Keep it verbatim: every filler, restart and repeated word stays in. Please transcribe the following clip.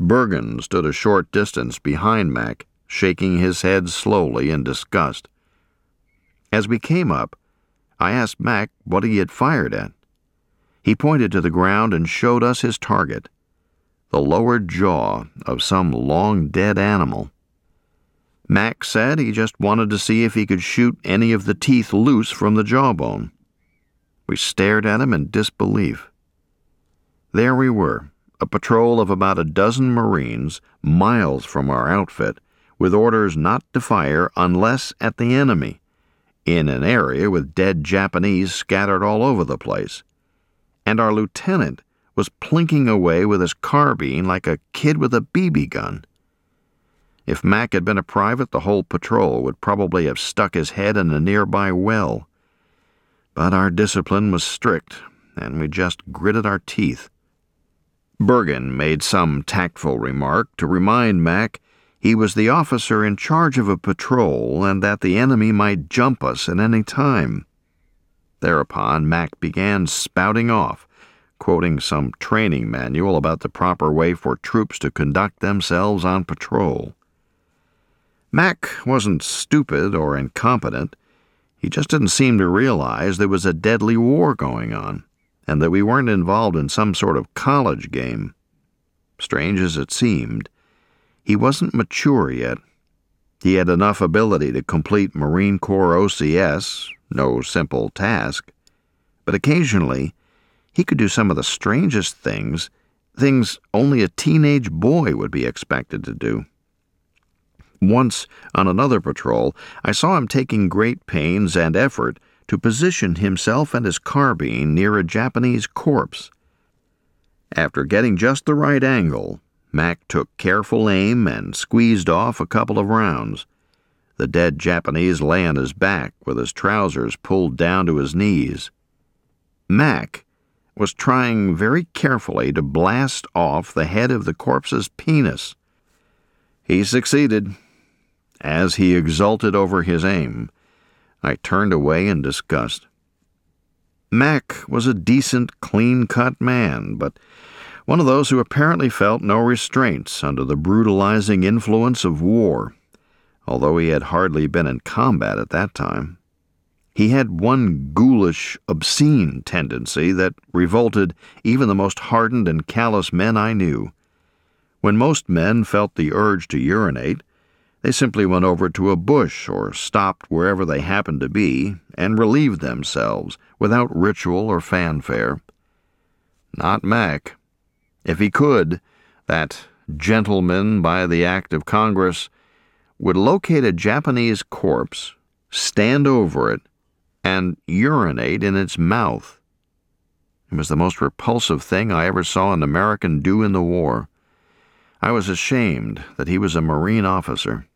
Bergen stood a short distance behind Mac, shaking his head slowly in disgust. As we came up, I asked Mac what he had fired at. He pointed to the ground and showed us his target, the lower jaw of some long-dead animal. Mac said he just wanted to see if he could shoot any of the teeth loose from the jawbone. We stared at him in disbelief. There we were, a patrol of about a dozen Marines, miles from our outfit, with orders not to fire unless at the enemy, in an area with dead Japanese scattered all over the place. And our lieutenant was plinking away with his carbine like a kid with a B B gun. If Mac had been a private, the whole patrol would probably have stuck his head in a nearby well. But our discipline was strict, and we just gritted our teeth. Bergen made some tactful remark to remind Mac he was the officer in charge of a patrol and that the enemy might jump us at any time. Thereupon, Mac began spouting off, quoting some training manual about the proper way for troops to conduct themselves on patrol. Mac wasn't stupid or incompetent. He just didn't seem to realize there was a deadly war going on, and that we weren't involved in some sort of college game. Strange as it seemed, he wasn't mature yet. He had enough ability to complete Marine Corps O C S, no simple task, but occasionally he could do some of the strangest things, things only a teenage boy would be expected to do. Once, on another patrol, I saw him taking great pains and effort to position himself and his carbine near a Japanese corpse. After getting just the right angle, Mac took careful aim and squeezed off a couple of rounds. The dead Japanese lay on his back with his trousers pulled down to his knees. Mac was trying very carefully to blast off the head of the corpse's penis. He succeeded. As he exulted over his aim, I turned away in disgust. Mac was a decent, clean-cut man, but one of those who apparently felt no restraints under the brutalizing influence of war, although he had hardly been in combat at that time. He had one ghoulish, obscene tendency that revolted even the most hardened and callous men I knew. When most men felt the urge to urinate, they simply went over to a bush or stopped wherever they happened to be and relieved themselves without ritual or fanfare. Not Mac. If he could, that gentleman by the act of Congress would locate a Japanese corpse, stand over it, and urinate in its mouth. It was the most repulsive thing I ever saw an American do in the war. I was ashamed that he was a Marine officer.